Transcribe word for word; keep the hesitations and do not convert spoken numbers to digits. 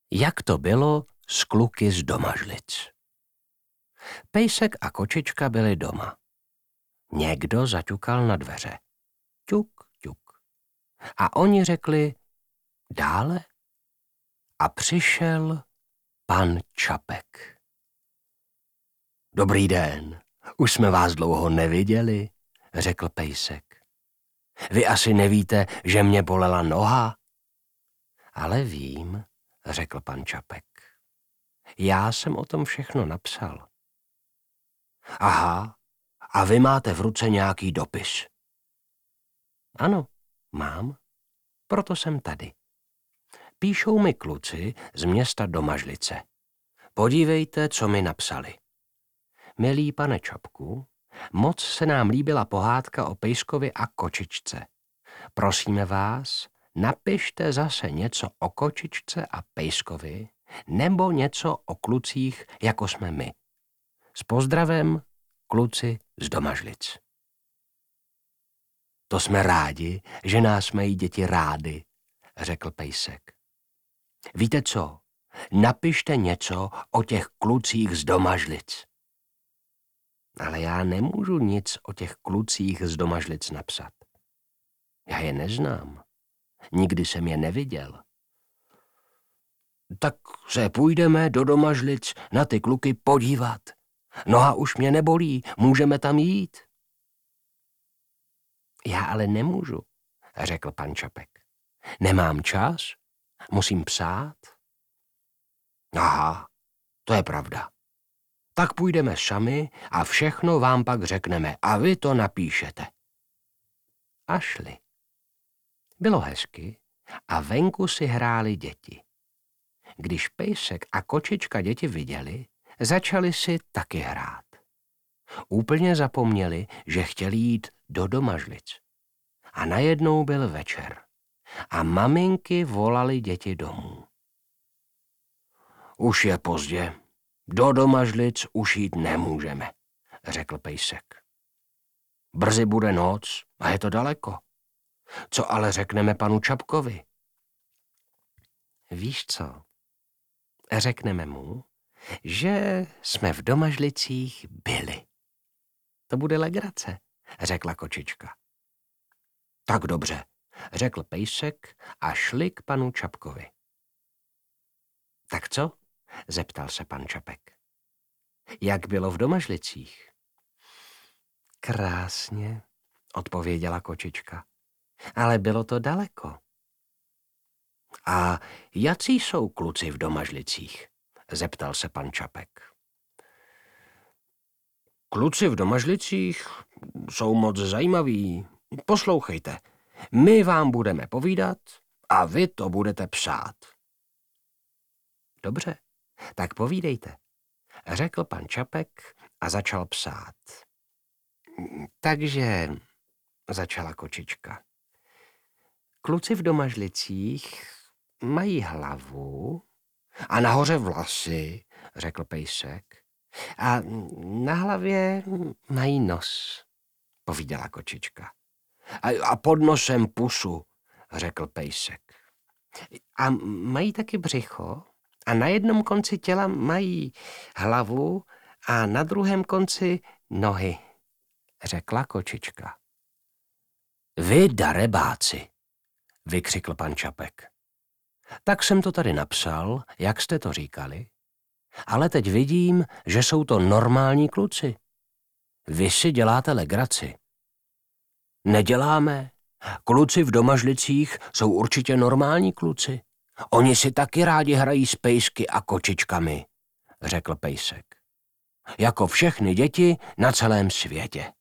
Jak to bylo s kluky z Domažlic. Pejsek a kočička byli doma. Někdo zaťukal na dveře. Ťuk, ťuk. A oni řekli dále. A přišel pan Čapek. Dobrý den, už jsme vás dlouho neviděli, řekl pejsek. Vy asi nevíte, že mě bolela noha? Ale vím, řekl pan Čapek. Já jsem o tom všechno napsal. Aha, a vy máte v ruce nějaký dopis? Ano, mám, proto jsem tady. Píšou mi kluci z města Domažlice. Podívejte, co mi napsali. Milý pane Čapku, moc se nám líbila pohádka o pejskovi a kočičce. Prosíme vás, napište zase něco o kočičce a pejskovi, nebo něco o klucích, jako jsme my. S pozdravem, kluci z Domažlic. To jsme rádi, že nás mají děti rády, řekl pejsek. Víte co? Napište něco o těch klucích z Domažlic. Ale já nemůžu nic o těch klucích z Domažlic napsat. Já je neznám. Nikdy jsem je neviděl. Tak se půjdeme do Domažlic na ty kluky podívat. Noha už mě nebolí, můžeme tam jít. Já ale nemůžu, řekl pan Čapek. Nemám čas, musím psát. Aha, to je pravda. Tak půjdeme sami a všechno vám pak řekneme a vy to napíšete. A šli. Bylo hezky a venku si hráli děti. Když pejsek a kočička děti viděli, začali si taky hrát. Úplně zapomněli, že chtěli jít do Domažlic. A najednou byl večer. A maminky volali děti domů. Už je pozdě. Do Domažlic už jít nemůžeme, řekl pejsek. Brzy bude noc a je to daleko. Co ale řekneme panu Čapkovi? Víš co? Řekneme mu, že jsme v Domažlicích byli. To bude legrace, řekla kočička. Tak dobře, řekl pejsek a šli k panu Čapkovi. Tak co? Zeptal se pan Čapek. Jak bylo v Domažlicích? Krásně, odpověděla kočička. Ale bylo to daleko. A jací jsou kluci v Domažlicích? Zeptal se pan Čapek. Kluci v Domažlicích jsou moc zajímaví. Poslouchejte, my vám budeme povídat a vy to budete psát. Dobře, tak povídejte, řekl pan Čapek a začal psát. Takže, začala kočička. Kluci v Domažlicích mají hlavu a nahoře vlasy, řekl pejsek. A na hlavě mají nos, povídala kočička. A, a pod nosem pusu, řekl pejsek. A mají taky břicho a na jednom konci těla mají hlavu a na druhém konci nohy, řekla kočička. Vy darebáci, vykřikl pan Čapek. Tak jsem to tady napsal, jak jste to říkali, ale teď vidím, že jsou to normální kluci. Vy si děláte legraci. Neděláme. Kluci v Domažlicích jsou určitě normální kluci. Oni si taky rádi hrají s pejsky a kočičkami, řekl pejsek. Jako všechny děti na celém světě.